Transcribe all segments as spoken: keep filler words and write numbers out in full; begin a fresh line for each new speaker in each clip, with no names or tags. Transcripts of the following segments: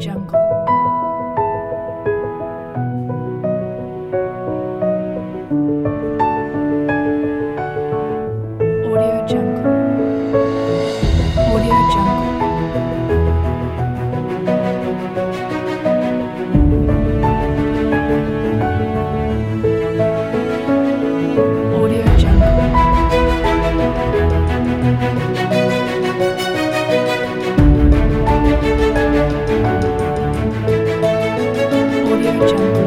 Jungle. Audio Jungle. Audio Jungle. Audio Jungle. Audio Jungle.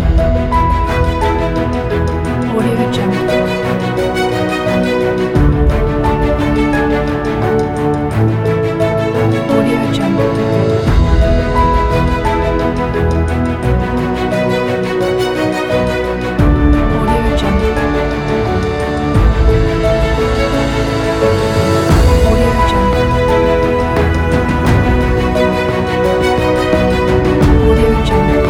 Audio Jungle. Audio Jungle. Audio Jungle. Audio Jungle. Audio Jungle.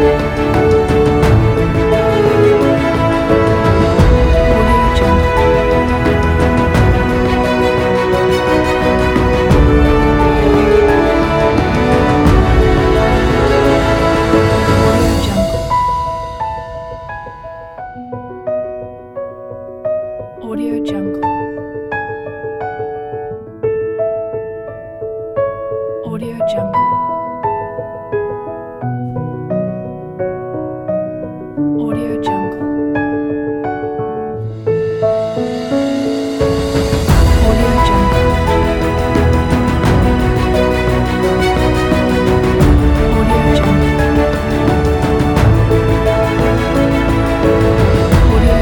Audio Jungle. Audio Jungle. Audio Jungle. Audio Jungle. Audio Jungle. Audio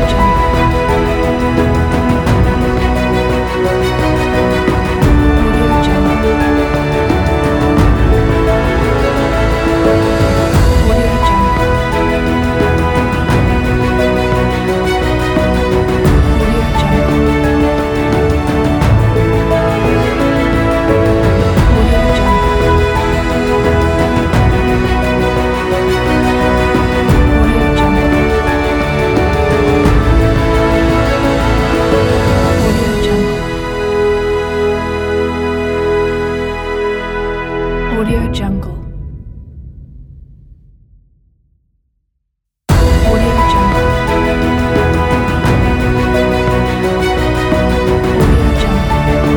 Audio Jungle. Audio Jungle. Audio Jungle.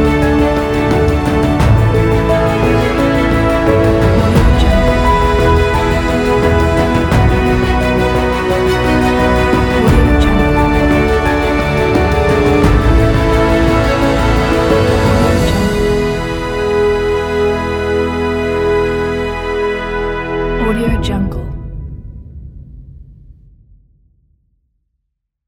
Audio Jungle. Audio Jungle. Audio Jungle.